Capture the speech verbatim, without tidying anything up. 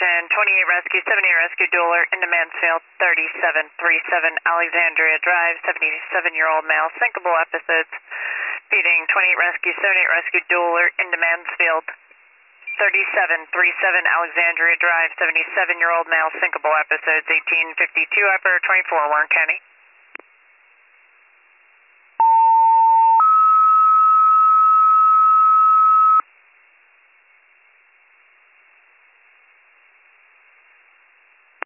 Attention, twenty-eight Rescue, seventy-eight Rescue, dueler into Mansfield, thirty-seven thirty-seven Alexandria Drive, seventy-seven-year-old male, sinkable episodes. Feeding twenty-eight Rescue, seventy-eight Rescue, dueler into Mansfield, thirty-seven thirty-seven Alexandria Drive, seventy-seven-year-old male, sinkable episodes, eighteen fifty-two upper, twenty-four Warren County.